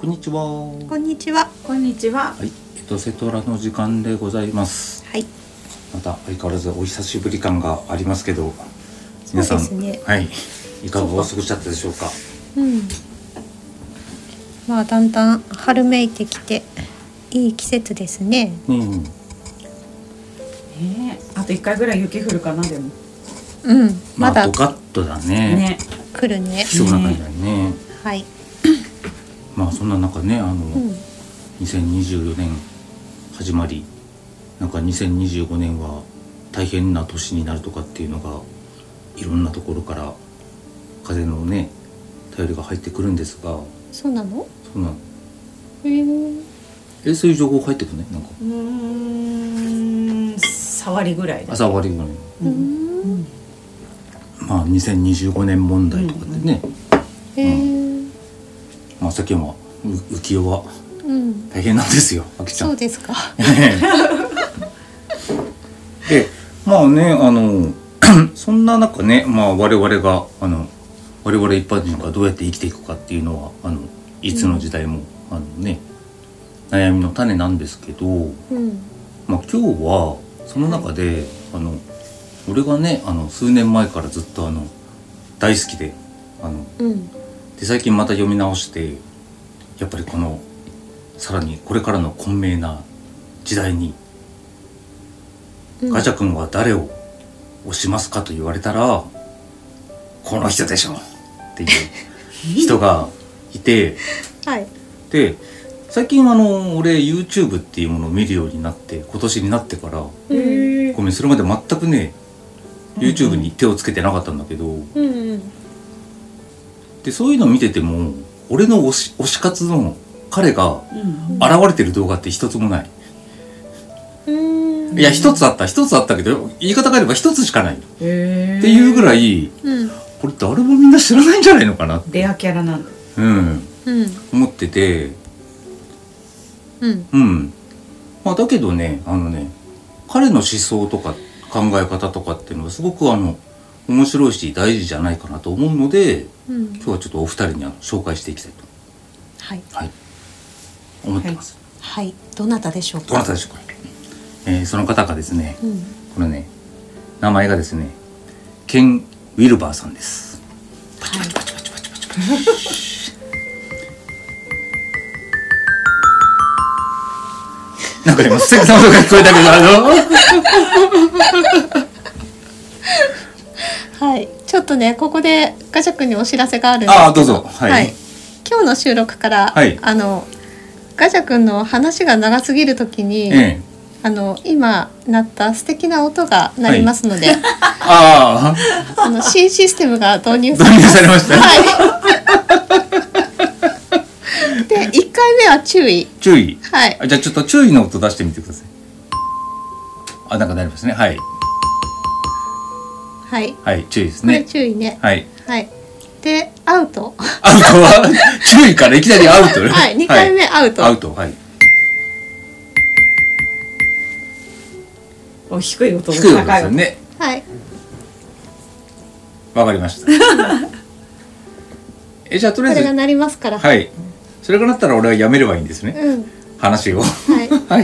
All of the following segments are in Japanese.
こんにちは。 こんにちは。 こんにちは。 はい、セトラの時間でございます。 はい。 また相変わらずお久しぶり感がありますけど、皆さん、 そうですね。 はい、いかがお過ごしだったでしょうか。 まあだんだん春めいてきていい季節ですね。 あと1回ぐらい雪降るかなでも。 まだドカッとだね。 来るね。 そうな感じだね。 はい。 まあそんな中ね、2024年始まり、なんか2025年は大変な年になるとかっていうのがいろんなところから風のね便りが入ってくるんですが。 そうなの？ そうなの。そういう情報入ってくるね、なんか。 触りぐらいだ。 触りぐらい。まあ2025年問題とかでね。まあ世間は浮世は大変なんですよ、あきちゃん。 そうですか。 で、まあね、そんな中ね、まあ我々一般人がどうやって生きていくかっていうのはいつの時代も悩みの種なんですけど、まあ今日はその中で俺がね数年前からずっと大好きでで最近また読み直してやっぱりさらにこれからの混迷な時代に、ガチャ君は誰を推しますかと言われたらこの人でしょっていう人がいて、 はい。 で最近俺 YouTube っていうものを見るようになって今年になってから、ごめんそれまで全くね YouTube に手をつけてなかったんだけど、でそういうの見てても俺の推し活の彼が現れてる動画って一つもない。いや一つあったけど言い方があれば一つしかないっていうぐらい、これ誰もみんな知らないんじゃないのかなってレアキャラなんだ。 思ってて、まあだけどね彼の思想とか考え方とかっていうのはすごく面白いし大事じゃないかなと思うので、今日はちょっとお二人に紹介していきたいと、思ってます。 はい。どなたでしょうか。 どなたでしょうか。その方がですね、これね名前がですねケン・ウィルバーさんです。なんか今素敵な音が聞こえたけどはい。ちょっとねここでガチャ君にお知らせがあるんですけど。 どうぞ。はい。 今日の収録から、ガチャ君の話が長すぎるときに、今鳴った素敵な音が鳴りますので、新システムが導入されました。で、1回目は注意。はい。 じゃあちょっと注意の音出してみてください。なんかなりますね。はい。はい、注意ですね。 これ注意ね。 はい。 で、アウト。 アウトは注意からいきなりアウト。 はい、2回目アウト。 アウト、はい。 低い音低い音ですよね。 はい。 わかりました。じゃあとりあえずこれが鳴りますから。 はい。それが鳴ったら俺はやめればいいんですね。話を。はい。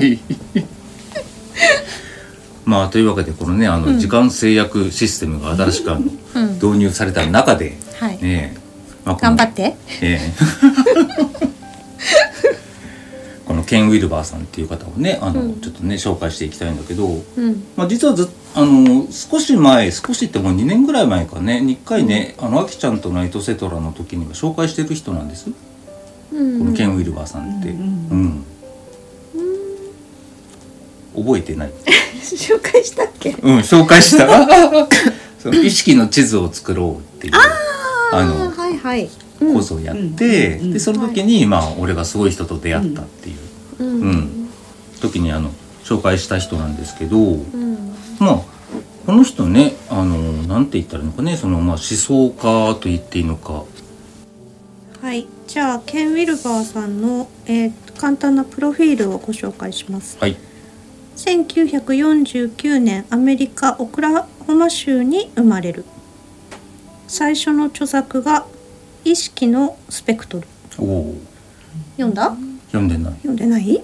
まあというわけでこのね時間制約システムが新しく導入された中で、 頑張って。 このケン・ウィルバーさんっていう方をねちょっとね紹介していきたいんだけど、まあ実は少しってもう2年ぐらい前かね1回ねあきちゃんとのエトセトラの時には紹介してる人なんです。このケン・ウィルバーさんって、覚えてない。 紹介したっけ？ 紹介した。その意識の地図を作ろうっていう講座をやって、でその時に俺がすごい人と出会ったっていう時に紹介した人なんですけど、まあこの人ねなんて言ったらいいのかね思想家と言っていいのか。 はい。じゃあケン・ウィルバーさんの簡単なプロフィールをご紹介します。 はい。 1949年アメリカオクラホマ州に生まれる。最初の著作が意識のスペクトル。 読んだ？ 読んでない。 読んでない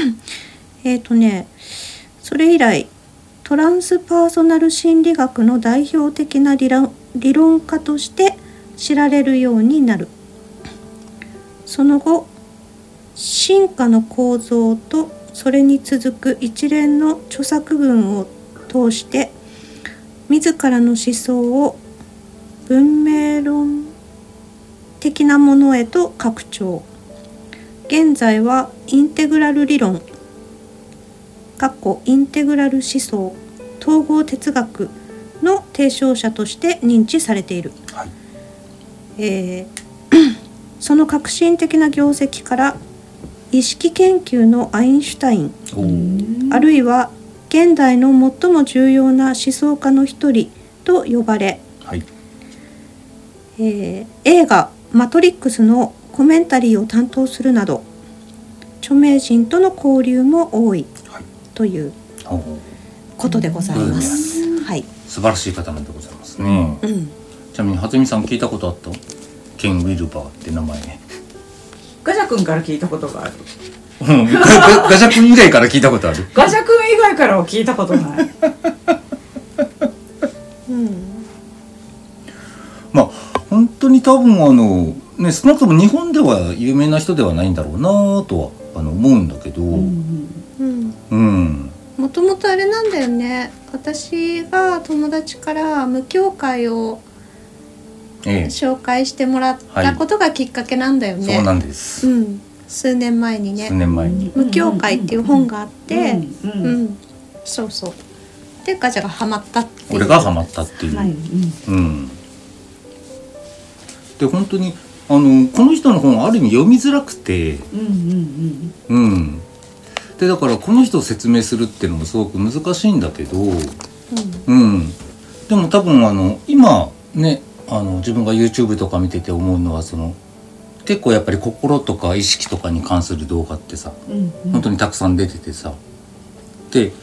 それ以来トランスパーソナル心理学の代表的な理論家として知られるようになる。その後進化の構造とそれに続く一連の著作群を通して自らの思想を文明論的なものへと拡張。現在はインテグラル理論インテグラル思想統合哲学の提唱者として認知されている、 はい。 その革新的な業績から意識研究のアインシュタイン、あるいは現代の最も重要な思想家の一人と呼ばれ、 はい。 映画マトリックスのコメンタリーを担当するなど著名人との交流も多いということでございます。はい。 素晴らしい方なんでございますね。ちなみに初見さん聞いたことあった？ケン・ウィルバーって名前ね。 ガジャ君から聞いたことがある。 ガジャ君以外から聞いたことある？ ガジャ君以外からは聞いたことない。 まあ本当に多分ね、少なくとも日本では有名な人ではないんだろうなとは思うんだけど、 もともとあれなんだよね。私が友達から無教会を紹介してもらったことがきっかけなんだよね。 そうなんです。 数年前にね。無教会っていう本があって、そうそう。でガチャがハマったっていう。 俺がハマったっていう。で本当にこの人の本はある意味読みづらくて、でだからこの人を説明するっていうのもすごく難しいんだけど、でも多分今ね自分が YouTube とか見てて思うのは結構やっぱり心とか意識とかに関する動画ってさ、本当にたくさん出ててさ、で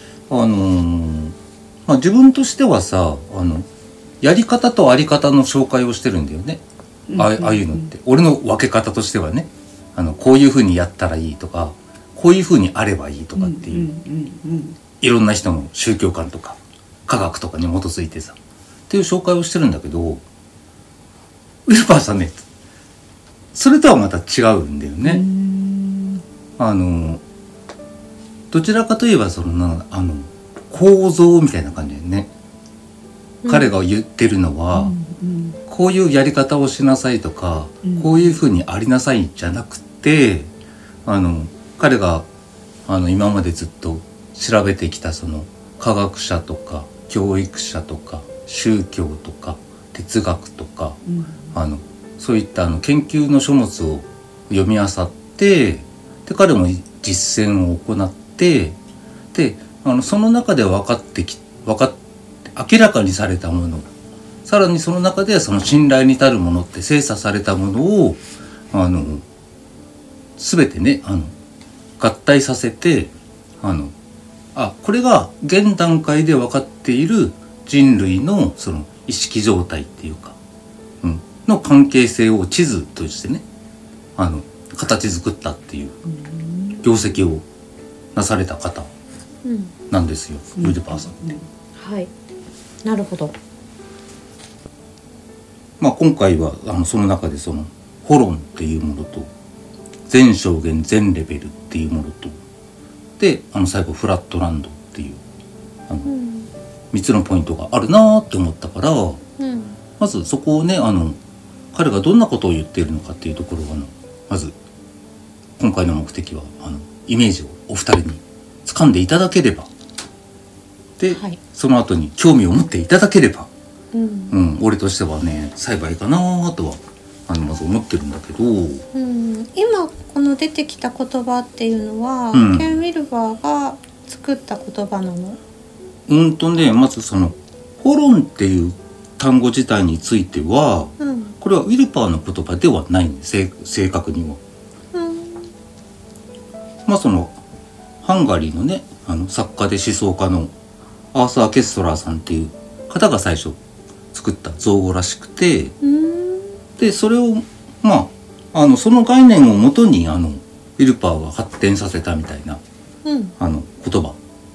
自分としてはさやり方とあり方の紹介をしてるんだよね。ああいうのって俺の分け方としてはね、こういう風にやったらいいとかこういう風にあればいいとかっていう、いろんな人の宗教観とか科学とかに基づいてさっていう紹介をしてるんだけど、ウィルパーさんねそれとはまた違うんだよね。どちらかといえば構造みたいな感じでね、彼が言ってるのは、こういうやり方をしなさいとか、こういうふうにありなさいじゃなくて、彼が今までずっと調べてきた科学者とか教育者とか宗教とか哲学とか、そういった研究の書物を読み漁って、で彼も実践を行って、でその中で明らかにされたもの、さらにその中で信頼に足るものって精査されたものを全てね合体させてこれが現段階で分かっている人類の意識状態っていうか、の関係性を地図としてね形作ったっていう業績をなされた方なんですよ、ウィルパーさんって。 はい、なるほど。 今回はその中でホロンっていうものと全証言全レベルっていうものとで最後フラットランドっていう3つのポイントがあるなって思ったから、まずそこをね彼がどんなことを言っているのかっていうところをまず今回の目的はイメージをお二人に掴んでいただければ、で、その後に興味を持っていただければ、俺としてはね幸いかなとはまず思ってるんだけど、 今この出てきた言葉っていうのは、ケン・ウィルバーが作った言葉なの？ まずホロンっていう単語自体については、これはウィルパーの言葉ではないんです、正確には。ハンガリーのね作家で思想家のアーサー・ケストラーさんっていう方が最初作った造語らしくて、でそれをその概念をもとにウィルパーが発展させたみたいな言葉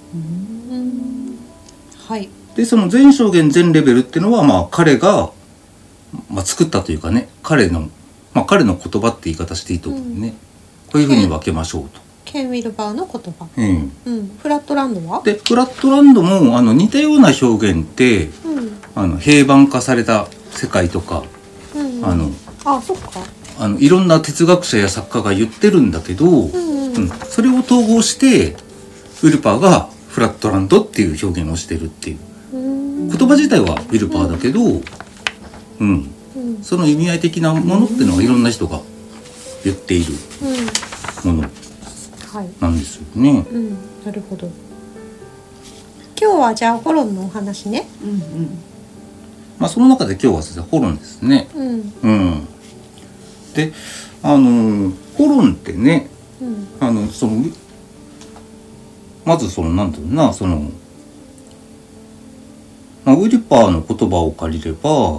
はいで、その全証言全レベルっていうのはまあ彼が、作ったというかね、彼の言葉って言い方していいと思うね、こういうふうに分けましょうと。 ケン・ウィルバーの言葉、フラットランドはでフラットランドも似たような表現って、平板化された世界とか、 そっかいろんな哲学者や作家が言ってるんだけど、それを統合してウィルパーがフラットランドっていう表現をしてるっていう、言葉自体はウィルパーだけど、その意味合い的なものっていうのはいろんな人が言っているものなんですよね。 なるほど。今日はじゃあホロンのお話ね。 その中で今日はホロンですね。でホロンってね、まずなんていうのかな、ウィルパーの言葉を借りれば、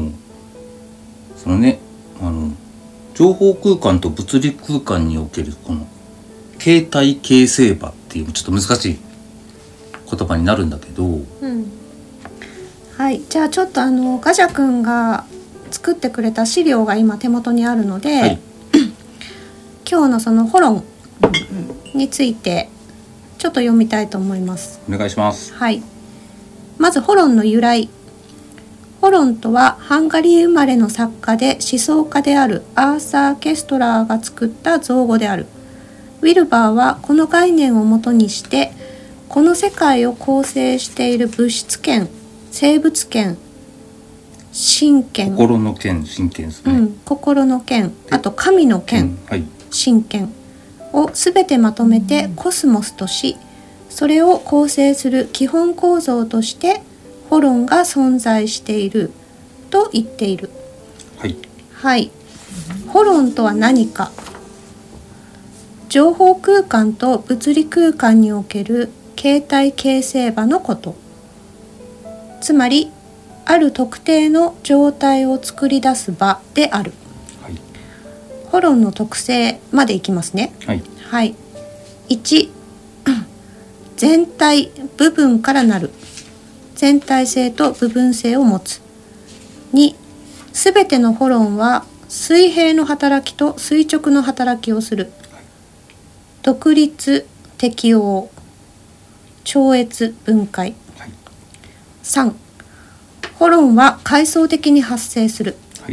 情報空間と物理空間におけるこの形態形成場っていうちょっと難しい言葉になるんだけど、 はい、じゃあちょっとガジャ君が作ってくれた資料が今手元にあるので、今日のそのホロンについてちょっと読みたいと思います。 お願いします。 はい。まずホロンの由来。ホロンとはハンガリー生まれの作家で思想家であるアーサー・ケストラーが作った造語である。ウィルバーはこの概念をもとにしてこの世界を構成している物質圏、生物圏、神圏、 心の圏、神圏ですね。 心の圏、あと神の圏、神圏をすべてまとめてコスモスとし、それを構成する基本構造としてホロンが存在していると言っている。はい。ホロンとは何か。情報空間と物理空間における形態形成場のこと。つまりある特定の状態を作り出す場である。ホロンの特性までいきますね。1、全体部分からなる。全体性と部分性を持つ。2、すべてのホロンは水平の働きと垂直の働きをする。独立、適応、超越、分解。3、ホロンは階層的に発生する。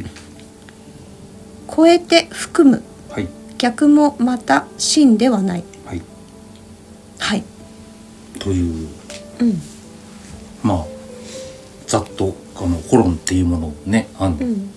超えて含む。逆もまた真ではない。 という、ざっとホロンっていうものをね、ちょ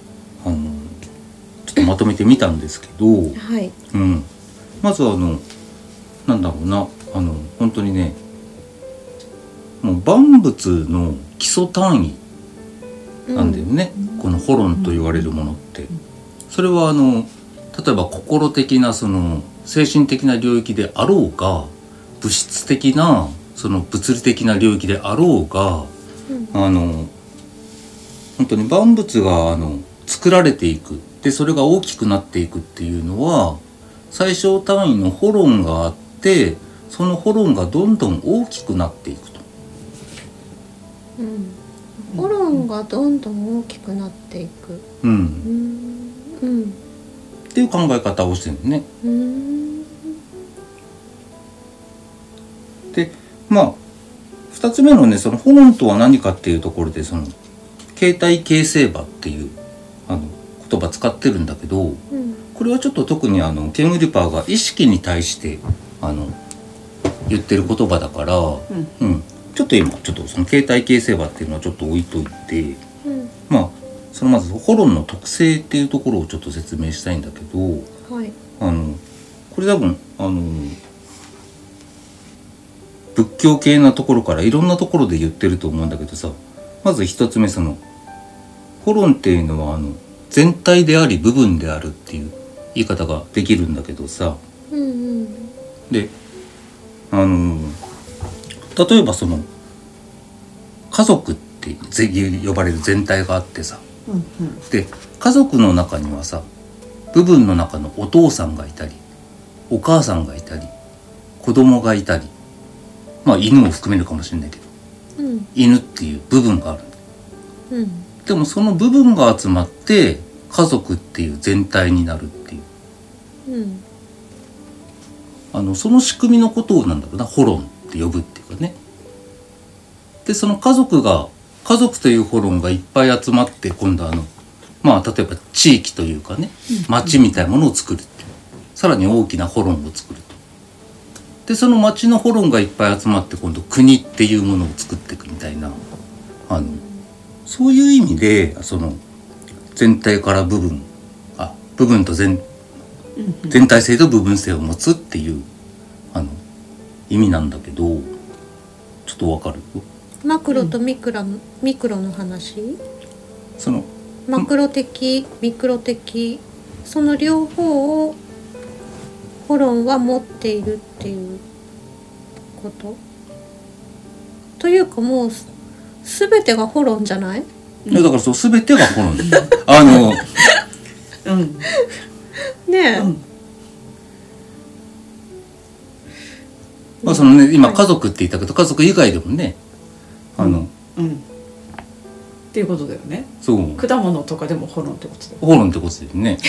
っとまとめてみたんですけど、まずなんだろうな、本当にね、もう万物の基礎単位なんだよね、このホロンと言われるものって。それは例えば心的な精神的な領域であろうが、物質的な物理的な領域であろうが、本当に万物が作られていく、でそれが大きくなっていくっていうのは最小単位のホロンがあって、そのホロンがどんどん大きくなっていくと。 ホロンがどんどん大きくなっていく。 っていう考え方をしてるね。で2つ目のね、そのホロンとは何かっていうところで、形態形成場っていう言葉使ってるんだけど、これはちょっと特にケン・ウィルパーが意識に対して言ってる言葉だから、ちょっと今その形態形成場っていうのはちょっと置いといて、まずホロンの特性っていうところをちょっと説明したいんだけど、これ多分仏教系なところからいろんなところで言ってると思うんだけどさ、まず一つ目、ホロンっていうのは全体であり部分であるっていう言い方ができるんだけどさ、で例えば家族って呼ばれる全体があってさ、で家族の中にはさ部分の中のお父さんがいたりお母さんがいたり子供がいたり、まあ犬を含めるかもしれないけど、犬っていう部分がある。でもその部分が集まって家族っていう全体になるっていう、その仕組みのことをなんだろうな、ホロンって呼ぶっていうかね。でその家族というホロンがいっぱい集まって今度まあ例えば地域というかね、町みたいなものを作るっていう、さらに大きなホロンを作ると。でその町のホロンがいっぱい集まって今度国っていうものを作っていくみたいな、そういう意味でその全体から部分と全体性と部分性を持つっていう意味なんだけど、ちょっとわかる？ マクロとミクロの話？ そのマクロ的ミクロ的、その両方をホロンは持っているっていうことというか、もう全てがホロンじゃない？ いやだからそう全てがホロンねえ、 まあそのね、今家族って言ったけど家族以外でもねっていうことだよね。 そう果物とかでもホロンってことだよ。 ホロンってことだよね。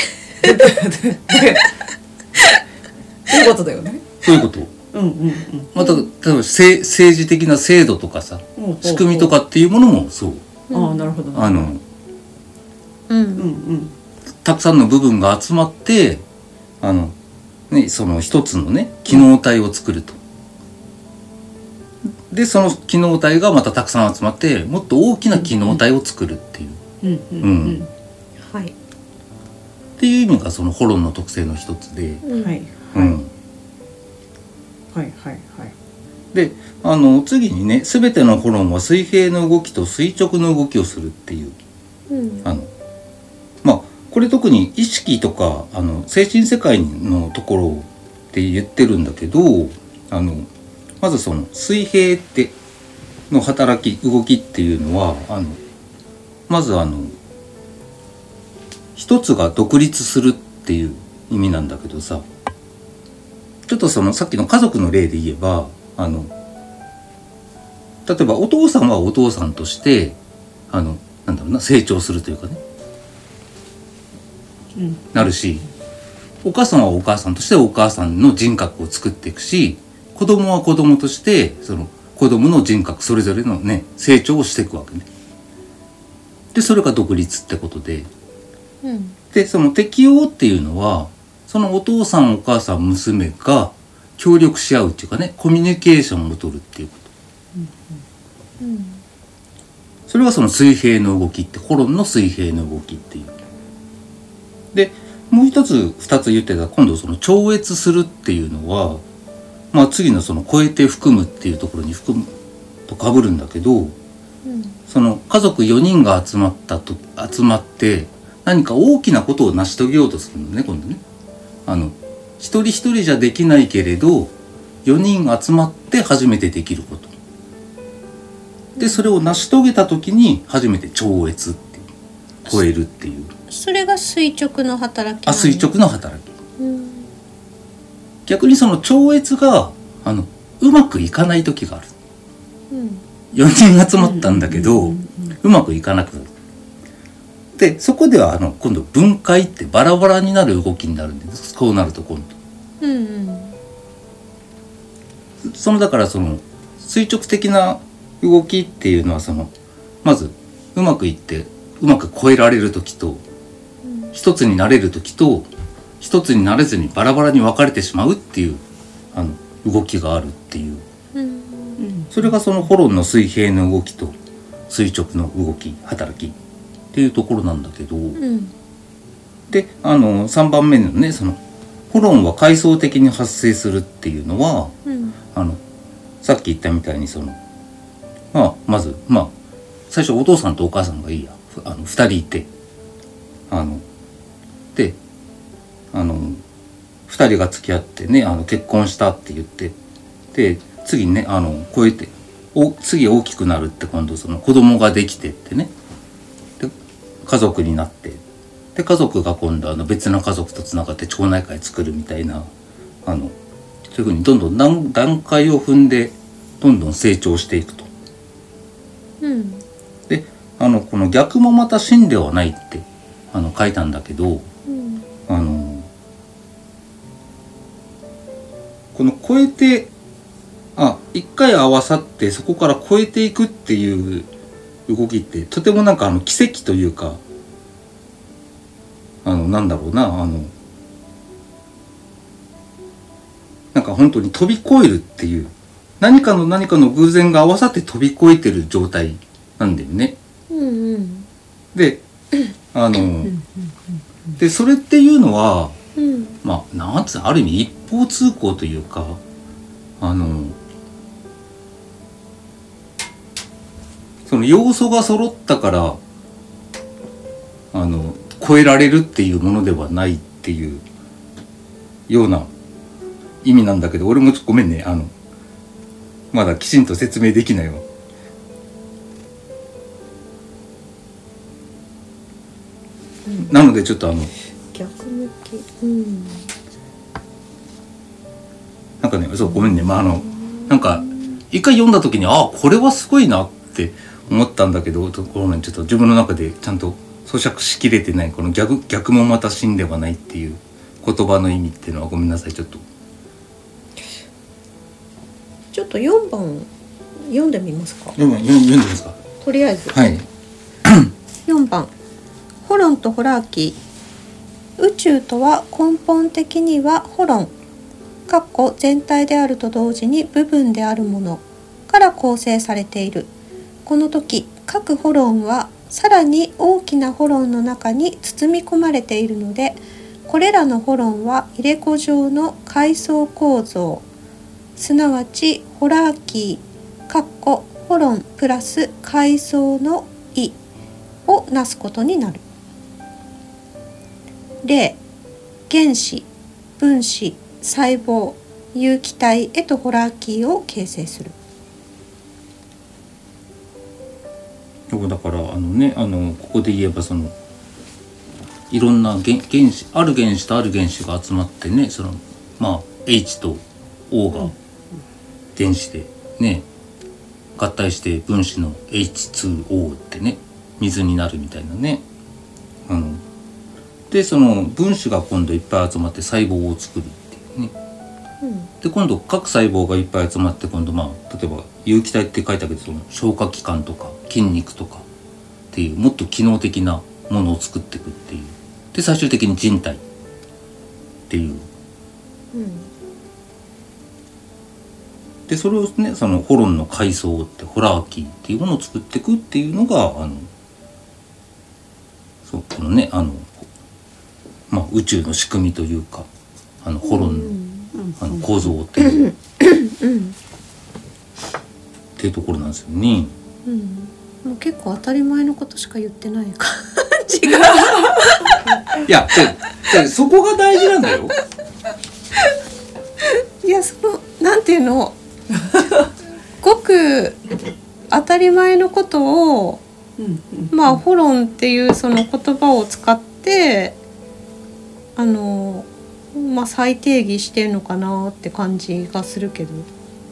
っていうことだよね。 そういうこと。また例えば政治的な制度とかさ、仕組みとかっていうものもそう。 ああなるほど。 たくさんの部分が集まってその一つのね機能体を作ると。でその機能体がまたたくさん集まってもっと大きな機能体を作るっていう、 はい。 っていう意味がそのホロンの特性の一つで、で次にね、全てのホロンは水平の動きと垂直の動きをするっていう、まあこれ特に意識とか精神世界のところって言ってるんだけど、まずその水平っての働き動きっていうのはまず一つが独立するっていう意味なんだけどさ、ちょっとそのさっきの家族の例で言えば例えばお父さんはお父さんとしてなんだろうな、成長するというかね、なるし、お母さんはお母さんとしてお母さんの人格を作っていくし、子供は子供としてその子供の人格それぞれのね成長をしていくわけね。でそれが独立ってことで、でその適応っていうのはそのお父さんお母さん娘が協力し合うっていうかね、コミュニケーションを取るっていうこと、それがその水平の動きって、ホロンの水平の動きっていう。でもう一つ二つ言ってた今度その超越するっていうのは、まあ次のその超えて含むっていうところに含むと被るんだけど、その家族4人が集まって何か大きなことを成し遂げようとするのね、今度ね。一人一人じゃできないけれど4人集まって初めてできることで、それを成し遂げた時に初めて超越っていう、超えるっていう、 それが垂直の働き。 垂直の働き、逆にその超越がうまくいかない時がある、4人集まったんだけど、うまくいかなくなる。でそこでは今度分解ってバラバラになる動きになるんです。こうなると今度、だからその垂直的な動きっていうのはまずうまくいってうまく超えられる時と、一つになれる時と、一つになれずにバラバラに分かれてしまうっていう動きがあるっていう、それがそのホロンの水平の動きと垂直の動き働きっていうところなんだけど、で3番目のね、そのホロンは階層的に発生するっていうのは、さっき言ったみたいにまず最初お父さんとお母さんがいいや2人いて、で2人が付き合ってね結婚したって言って、で次にね超えて次大きくなるって、今度その子供ができてってね、で家族になってで家族が今度別な家族とつながって町内会作るみたいなそういうふうにどんどん段階を踏んでどんどん成長していくと。 うんでこの逆もまた真ではないって書いたんだけど、 うんこの超えて一回合わさってそこから超えていくっていう動きってとてもなんか奇跡というかなんだろうななんか本当に飛び越えるっていう何かの偶然が合わさって飛び越えてる状態なんだよね。 うんででそれっていうのはうんまあなんつうのある意味一方通行というかその要素が揃ったから超えられるっていうものではないっていうような意味なんだけど、俺もごめんねまだきちんと説明できないわ。なのでちょっと逆向きうんなんかねそうごめんねなんか一回読んだ時にこれはすごいなって思ったんだけど、ごめんちょっと自分の中でちゃんと咀嚼しきれてないこの逆もまた真ではないっていう言葉の意味っていうのはごめんなさい。ちょっと 4番読んでみますか。 読んでみますか。 とりあえずはい。 4番ホロンとホラーキー。宇宙とは根本的にはホロン全体であると同時に部分であるものから構成されている。この時各ホロンはさらに大きなホロンの中に包み込まれているので、これらのホロンは入れ子状の階層構造、すなわちホラーキーホロンプラス階層の意をなすことになる。例、原子、分子、細胞、有機体へとホラーキーを形成する。 だからここで言えばいろんな原子ある原子とある原子が集まってねH と O が原子でね合体して分子の H2O ってね水になるみたいなね。でその分子が今度いっぱい集まって細胞を作るっていうね。で今度各細胞がいっぱい集まって今度例えば有機体って書いたけど消化器官とか筋肉とかっていうもっと機能的なものを作っていくっていう。で最終的に人体っていう。でそれをねホロンの階層ってホラーキーっていうものを作っていくっていうのがこのね宇宙の仕組みというかホロンの構造っていう、っていうところなんですよね。 もう結構当たり前のことしか言ってない感じがいやそこが大事なんだよ。 いやなんていうのごく当たり前のことをホロンっていうその言葉を使って再定義してるのかなって感じがするけど。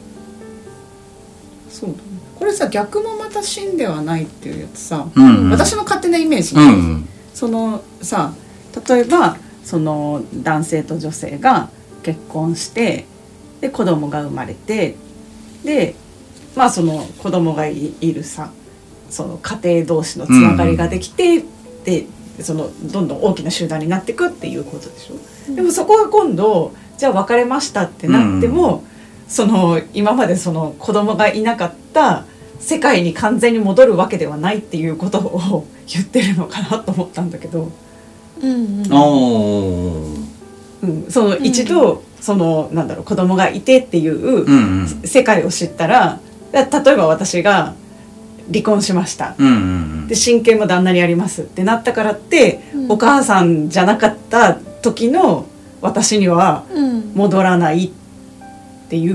そうだね。これさ逆もまた真ではないっていうやつさ、私の勝手なイメージね、例えば男性と女性が結婚してで子供が生まれてでその子供がいるさ家庭同士のつながりができて、でどんどん大きな集団になっていくっていうことでしょ。でもそこが今度じゃあ別れましたってなっても、今まで子供がいなかった世界に完全に戻るわけではないっていうことを言ってるのかなと思ったんだけど、一度子供がいてっていう世界を知ったら、例えば私が離婚しました、で親権も旦那にありますってなったからって、お母さんじゃなかった時の私には戻らないっていう、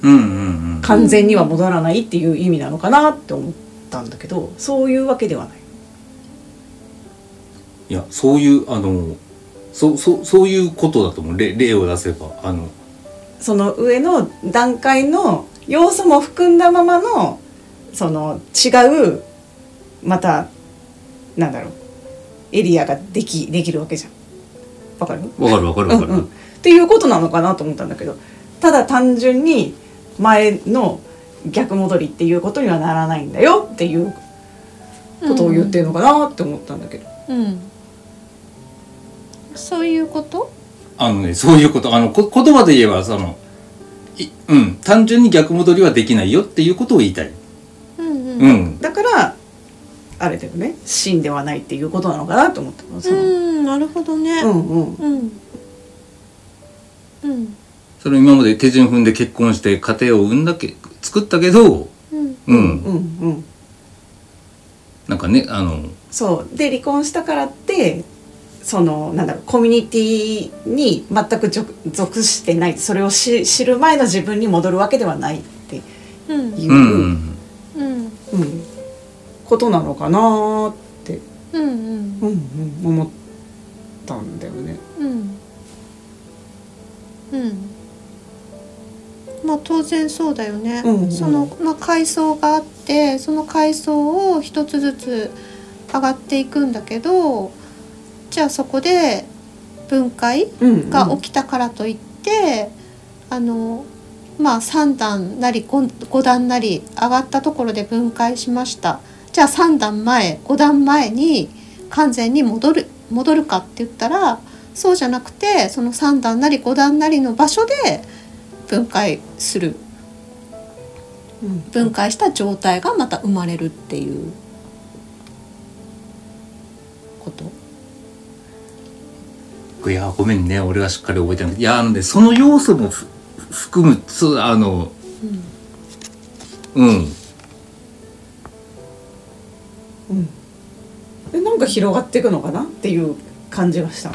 完全には戻らないっていう意味なのかなって思ったんだけど、そういうわけではない。 いやそういうそういうことだと思う。例を出せばその上の段階の要素も含んだままのその違うまたなんだろうエリアができるわけじゃん。わかる？ わかる、 っていうことなのかなと思ったんだけど、ただ単純に前の逆戻りっていうことにはならないんだよっていうことを言ってるのかなって思ったんだけど、 そういうこと？ そういうこと言葉で言えば単純に逆戻りはできないよっていうことを言いたい。 だからあれだよね、真ではないっていうことなのかなと思ったの。 なるほどね。 それ今まで手順踏んで結婚して家庭を作ったけど、なんかねそうで離婚したからってそのなんだろうコミュニティに全く属してない、それを知る前の自分に戻るわけではないっていうことなのかなって思ったんだよね。 まあ当然そうだよね。その階層があってその階層を一つずつ上がっていくんだけど、じゃあそこで分解が起きたからといって、3段なり 5段なり上がったところで分解しました。じゃあ3段前5段前に完全に戻るかって言ったらそうじゃなくて、その3段なり5段なりの場所で分解する、分解した状態がまた生まれるっていうこと。 いやごめんね、俺はしっかり覚えてない。いやその要素も含むなんか広がっていくのかなっていう感じがした。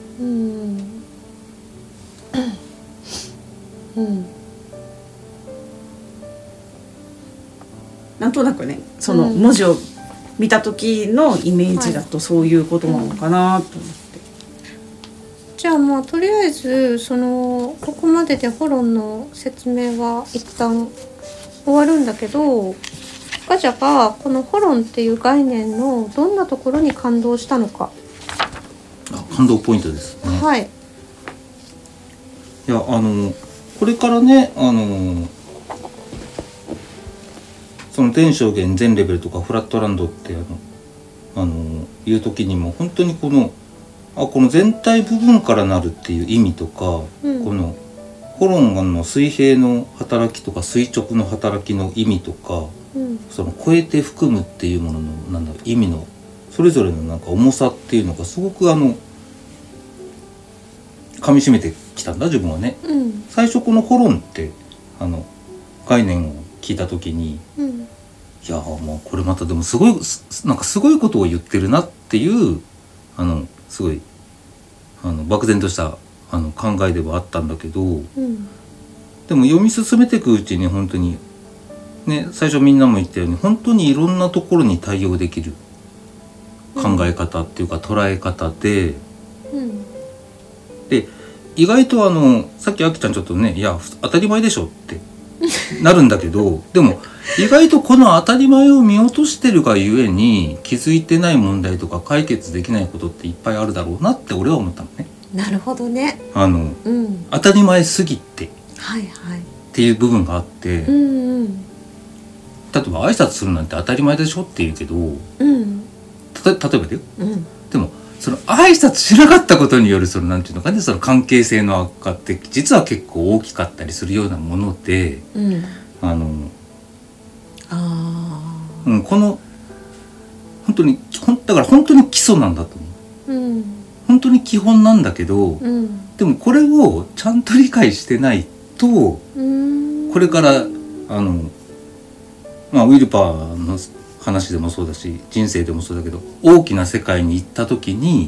なんとなくね、その文字を見た時のイメージだとそういうことなのかなと思って。 じゃあとりあえずここまででホロンの説明は一旦終わるんだけど、ガジャがこのホロンっていう概念のどんなところに感動したのか。 感動ポイントですね。 はい。 いやこれからねその天正元全レベルとかフラットランドっていう時にも本当にこの全体部分からなるっていう意味とか、このホロンの水平の働きとか垂直の働きの意味とか、その超えて含むっていうものの意味のそれぞれの重さっていうのがすごく噛み締めてきたんだ自分はね。最初このホロンって概念を聞いた時に、いやもうこれまたでもすごいことを言ってるなっていうすごい漠然とした考えではあったんだけど、でも読み進めていくうちに本当にね、最初みんなも言ったように本当にいろんなところに対応できる考え方っていうか捉え方で、で意外とさっきあきちゃんちょっとね、いや当たり前でしょってなるんだけどでも意外とこの当たり前を見落としてるがゆえに気づいてない問題とか解決できないことっていっぱいあるだろうなって俺は思ったのね。 なるほどね。 当たり前すぎてっていう部分があって、例えば挨拶するなんて当たり前でしょって言うけど、例えばだよ、でもその挨拶しなかったことによるなんていうのかね、その関係性の悪化って実は結構大きかったりするようなもので、この本当にだから本当に基礎なんだと思う、本当に基本なんだけど、でもこれをちゃんと理解してないと、これからウィルパーの話でもそうだし人生でもそうだけど大きな世界に行った時に、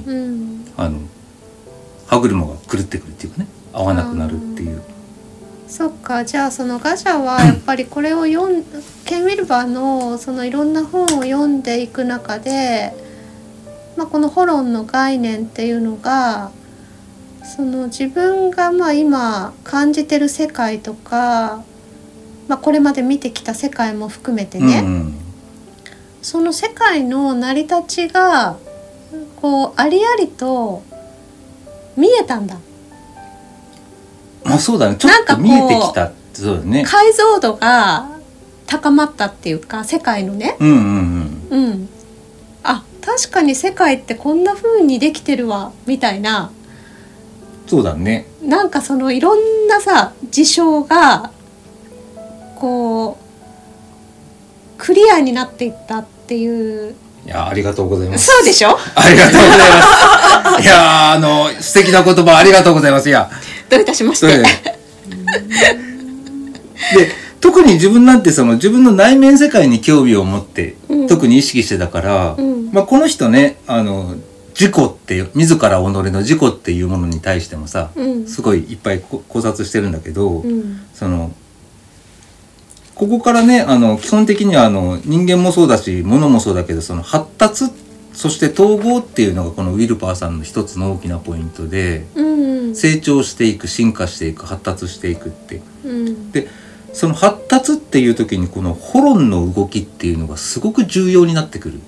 歯車が狂ってくるっていうかね、合わなくなるっていう。 そっか、じゃあそのガジャはやっぱりこれをケン・ウィルバーのそのいろんな本を読んでいく中でこのホロンの概念っていうのがその自分が今感じてる世界とか、これまで見てきた世界も含めてね、その世界の成り立ちがこうありありと見えたんだ。 そうだね、ちょっと見えてきた。そうだね、 解像度が高まったっていうか、世界のね、確かに世界ってこんな風にできてるわみたいな。 そうだね、 なんかそのいろんなさ事象がこうクリアになっていったっていう。 いや、ありがとうございます。 そうでしょ。 ありがとうございます。いや、素敵な言葉ありがとうございます。いや、 どういたしまして。 で、特に自分なんてその自分の内面世界に興味を持って、特に意識してたから、この人ね、自己って自ら己の自己っていうものに対してもさ、すごいいっぱい考察してるんだけど、そのここからね、基本的には人間もそうだし物もそうだけど、その発達そして統合っていうのがこのウィルパーさんの一つの大きなポイントで、成長していく、進化していく、発達していくって、でその発達っていう時にこのホロンの動きっていうのがすごく重要になってくる。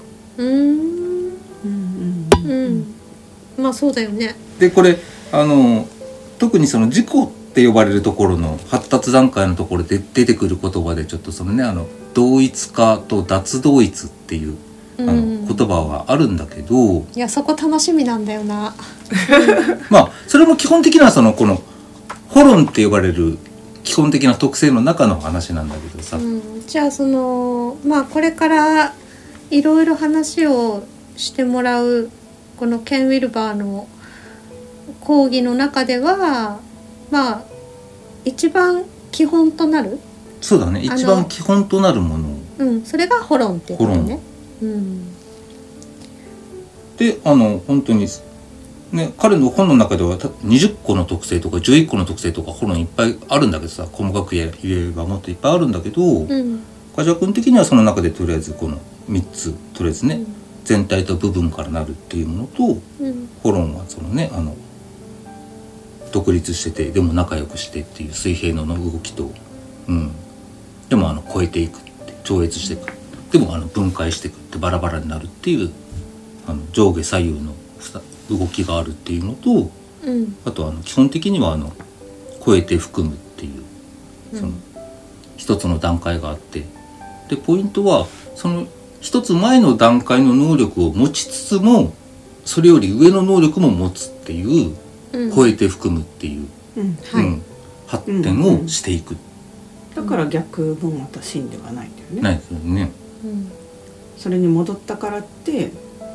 そうだよね。 でこれ特にその自己って呼ばれるところの発達段階のところで出てくる言葉でちょっとそのね、同一化と脱同一っていう言葉はあるんだけど、 いやそこ楽しみなんだよな。 それも基本的にはこのホロンって呼ばれる基本的な特性の中の話なんだけどさ、 じゃあそのこれからいろいろ話をしてもらうこのケン・ウィルバーの講義の中では一番基本となる、 そうだね、一番基本となるもの、 それがホロンっていうことね。 で本当にね、彼の本の中では20個の特性とか11個の特性とかホロンいっぱいあるんだけどさ、細かく言えばもっといっぱいあるんだけど、梶谷君的にはその中でとりあえずこの3つとりあえずね、全体と部分からなるっていうものと、ホロンはそのね独立しててでも仲良くしてっていう水平の動きと、でも超えていくって超越していく、でも分解していくってバラバラになるっていう上下左右の動きがあるっていうのと、あと基本的には超えて含むっていうその一つの段階があって、でポイントはその一つ前の段階の能力を持ちつつもそれより上の能力も持つっていう、超えて含むっていう、発展をしていく、 だから逆もまた真ではないんだよね。 ないですよね。 それに戻ったからって、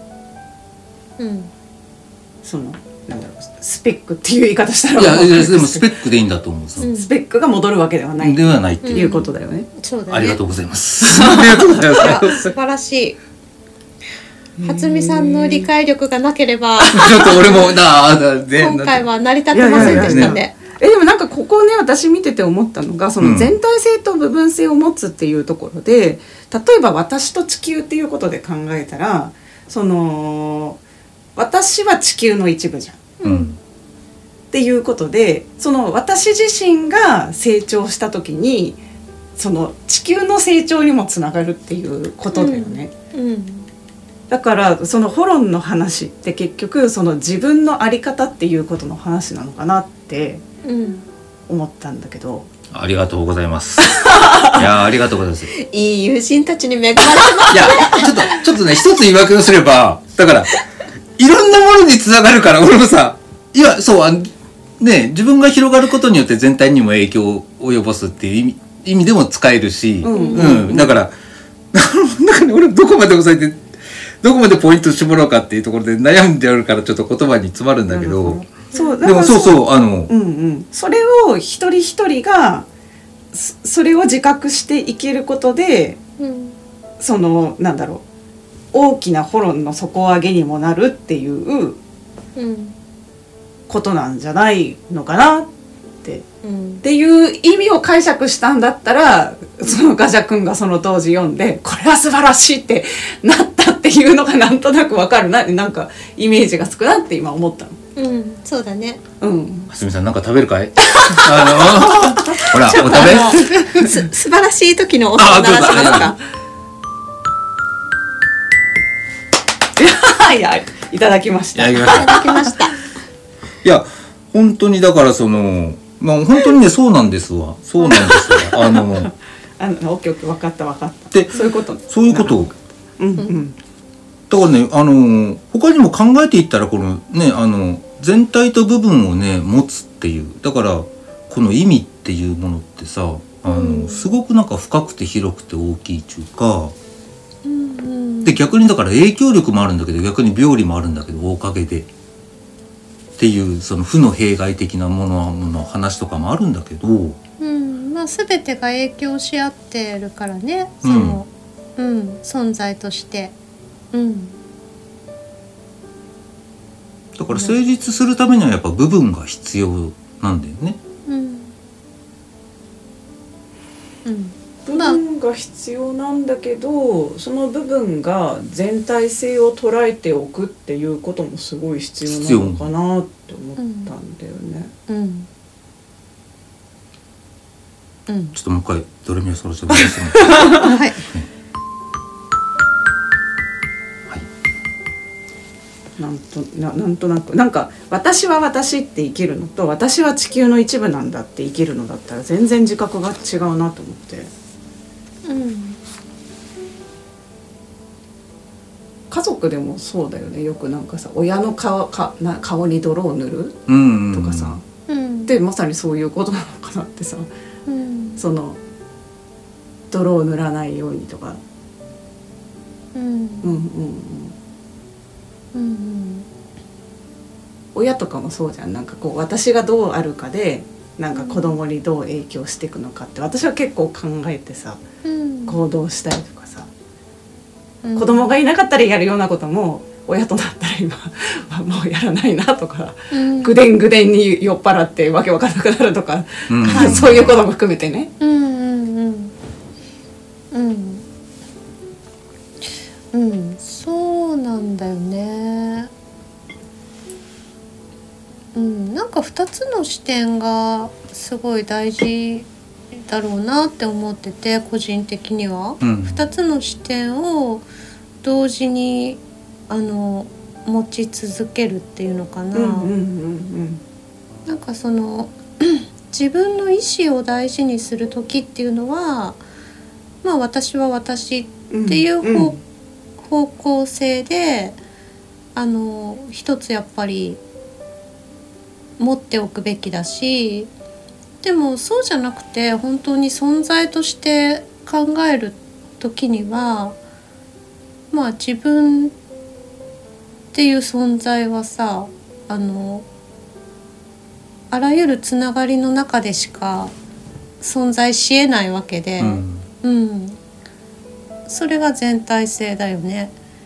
そのなんだろう、スペックっていう言い方したら、 いやでもスペックでいいんだと思う。 スペックが戻るわけではないっていうことだよね。 そうだね。 ありがとうございます。ありがとうございます。 素晴らしい。初見さんの理解力がなければちょっと俺も今回は成り立ってませんでしたね。 でもなんかここね、私見てて思ったのが、その全体性と部分性を持つっていうところで、例えば私と地球っていうことで考えたら、その私は地球の一部じゃん、っていうことで、その私自身が成長した時にその地球の成長にもつながるっていうことだよね。だからそのホロンの話って結局その自分の在り方っていうことの話なのかなって思ったんだけど、 ありがとうございます。いやありがとうございます。 いい友人たちに恵まれてます。 いやちょっとね、一つ言い訳をすれば、だからいろんなものにつながるから、俺もさ、いやそうね、自分が広がることによって全体にも影響を及ぼすっていう意味でも使えるし、だからなんかね、俺どこまで抑えてどこまでポイント絞ろうかっていうところで悩んであるから、ちょっと言葉に詰まるんだけど、でもそうそれを一人一人がそれを自覚していけることで、そのなんだろう、大きなホロンの底上げにもなるっていうことなんじゃないのかなっっていう意味を解釈したんだったら、そのガジャ君がその当時読んでこれは素晴らしいってなったっていうのがなんとなくわかるなって、なんかイメージがつくなって今思ったの。 そうだね。 はすみさんなんか食べるかい？ほらお食べ。 素晴らしい時の音を鳴らしますか？ いや、いただきました。 いただきました。 いや本当にだからそのまあ本当にねそうなんですわ。そうなんですわ。 オッケー分かったで、そういうこと。 そういうこと。だからね他にも考えていったらこのね全体と部分をね持つっていう、だからこの意味っていうものってさすごくなんか深くて広くて大きいっていうか、で逆にだから影響力もあるんだけど逆に病理もあるんだけどおかげでっていうその負の弊害的なものの話とかもあるんだけど、 まあ全てが影響し合ってるからね、その存在として。 だから成立するためにはやっぱ部分が必要なんだよね。 部分が必要なんだけど、その部分が全体性を捉えておくっていうこともすごい必要なのかなって思ったんだよね。 ちょっともう一回ドレミファソラシドですね。 はい。 なんとなくなんか私は私って生きるのと私は地球の一部なんだって生きるのだったら全然自覚が違うなと思って、家族でもそうだよね。よくなんかさ親の顔に泥を塗るとかさ、でまさにそういうことなのかなってさ、その泥を塗らないようにとか、親とかもそうじゃん。なんかこう私がどうあるかでなんか子供にどう影響していくのかって私は結構考えてさ、行動したりとかさ、子供がいなかったらやるようなことも親となったら今はもうやらないなとか、ぐでんぐでんに酔っ払ってわけわからなくなるとか、そういうことも含めてね。 そうなんだよね。なんか2つの視点がすごい大事だろうなって思ってて、個人的には、2つの視点を同時に持ち続けるっていうのかな。なんかその自分の意思を大事にする時っていうのは、まあ私は私っていう方向性で一つやっぱり持っておくべきだし、でもそうじゃなくて本当に存在として考える時には、まあ自分っていう存在はさ、あらゆるつながりの中でしか存在しえないわけで、それが全体性だよね。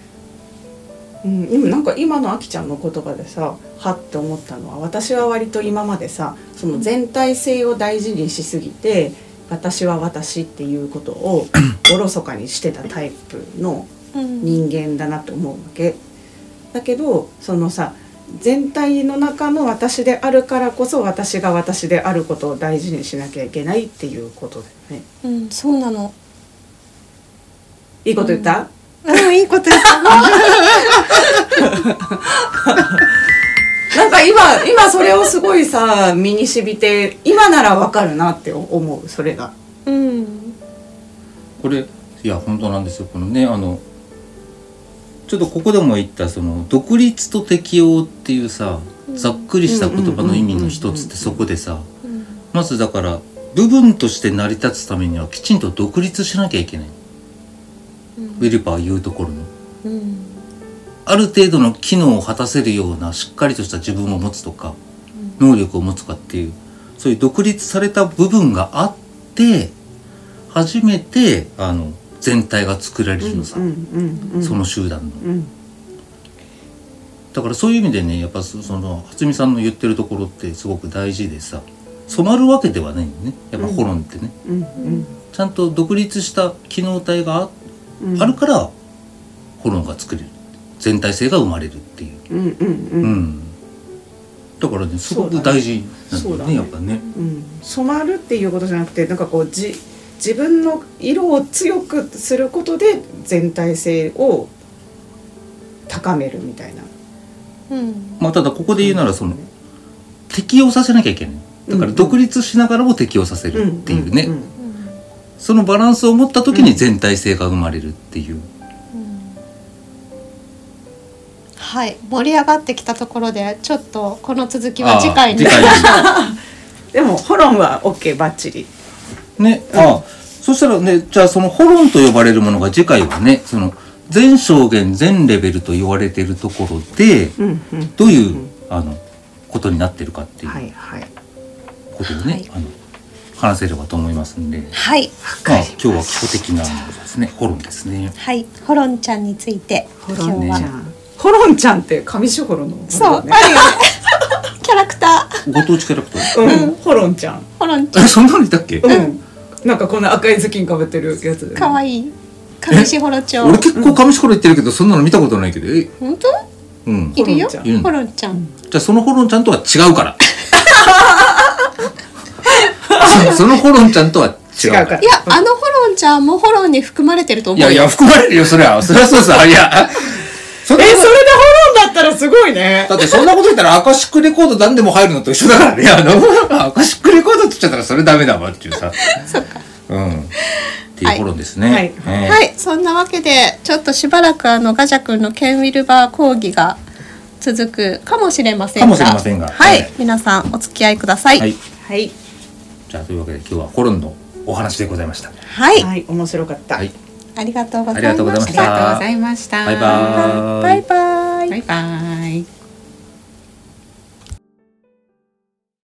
なんか今のあきちゃんの言葉でさ、はって思ったのは、私は割と今までさ、その全体性を大事にしすぎて私は私っていうことをおろそかにしてたタイプの人間だなと思うわけ。だけどそのさ、全体の中の私であるからこそ私が私であることを大事にしなきゃいけないっていうことだよね。 そうなの。 いいこと言った？ いいこと言った。 なんか今それをすごいさ身に染みて、今ならわかるなって思う、それが。 これいや本当なんですよ。このねちょっとここでも言ったその独立と適応っていうさ、ざっくりした言葉の意味の一つってそこでさ、まずだから部分として成り立つためにはきちんと独立しなきゃいけない。ウェルパー言うところの、ある程度の機能を果たせるようなしっかりとした自分を持つとか、能力を持つかっていう、そういう独立された部分があって初めて全体が作られるのさ、その集団の、だからそういう意味でね、やっぱその初見さんの言ってるところってすごく大事でさ、 染まるわけではないんね。やっぱホロンってね、 うんうんちゃんと独立した機能体がうんあるからホロンが作れる、全体性が生まれるっていう、 うんうんううんんだからねすごく大事なんだよね、 そうだねやっぱね。 うん染まるっていうことじゃなくてなんかこう自分の色を強くすることで全体性を高めるみたいな。 うんまあただここで言うならその適応させなきゃいけない。だから独立しながらも適応させるっていうね、 んそのバランスを持った時に全体性が生まれるっていう、 はい、盛り上がってきたところでちょっとこの続きは次回に次回にでもホロンは OK バッチリ。 ね、そしたらね、じゃあそのホロンと呼ばれるものが次回はね、その全証言全レベルと言われているところで、 うんうんどういうことになってるかっていうはいはい。 ことをね、 はい話せればと思いますんで、 はいまあ今日は基礎的なものですね、ホロンですね。 はいホロンちゃんについてホ今日は、 ロンちゃん。ホロンちゃんって上士幌のホロンそう、 だね。 あるよねキャラクタご当地キャラクター。 うん、ホロンちゃん。 ーホロンちゃんそんなのいたっけ？ うん。なんかこんな赤い頭巾かぶってるやつ。 かわいい上士幌町俺結構上士幌行ってるけど、そんなの見たことないけど、 本当うん。 いるよホロンちゃんいるのホロンちゃんじゃあそのホロンちゃんとは違うから。そのホロンちゃんとは違うから。 違うからいやあのホロンちゃんもホロンに含まれてると思うよ。 いやいや含まれるよ、それはそうです。いやそんなことそれでホロンだったらすごいね。 だってそんなこと言ったらアカシックレコード何でも入るのと一緒だからね。アカシックレコードって言っちゃったらそれダメだわっていうさ。 そっかっていうホロンですね。 はいはいそんなわけでちょっとしばらくガジャ君のケンウィルバー講義が続くかもしれませんが、 かもしれませんがはい、 はい皆さんお付き合いください。 はい。 はい。 じゃあというわけで今日はホロンのお話でございました。 はい、 はい、面白かった。 はい。 ありがとうございありがとうございましましたた。 ありがとうございました。 バイバーイバイバイ。 バイバイ。